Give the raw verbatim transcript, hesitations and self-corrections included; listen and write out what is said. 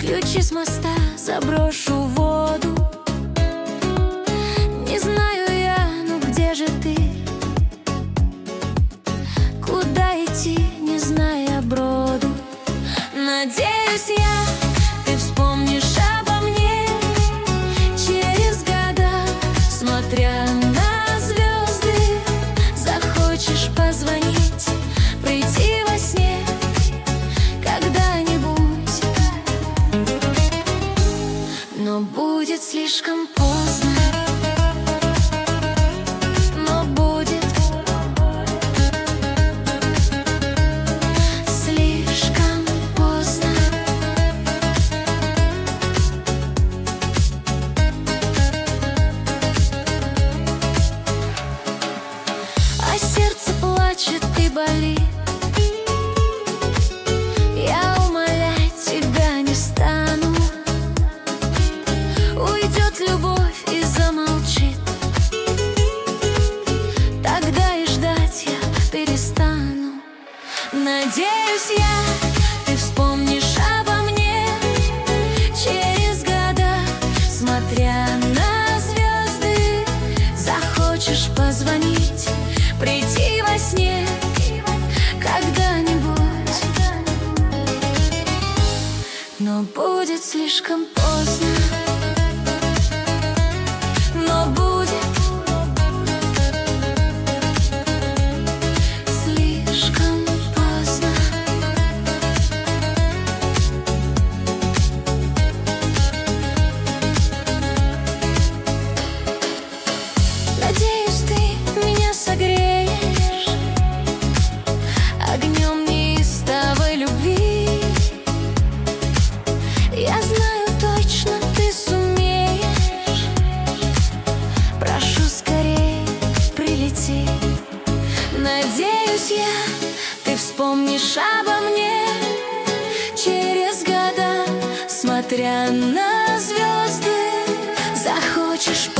Ключи с моста заброшу в воду. Не знаю я, ну где же ты? Куда идти, не зная броду? Надеюсь я, ты вспомнишь обо мне через года, смотря на звезды. Захочешь позвонить, прийти во сне когда-нибудь, но будет слишком поздно. Но будет слишком поздно. А сердце плачет и болит. Я умолять тебя не стану. Уйдет любовь и замолчит. Тогда и ждать я перестану. Надеюсь я, ты вспомнишь обо мне через года, смотря на звезды. Захочешь позвонить, прийти во сне когда-нибудь, но будет слишком поздно. Но будет слишком поздно. Надеюсь, ты меня согреешь огнем неистовой любви. Я знаю точно, ты сумеешь. Прошу скорее, прилети. Надеюсь я, ты вспомнишь обо мне через года, смотря на звезды. Захочешь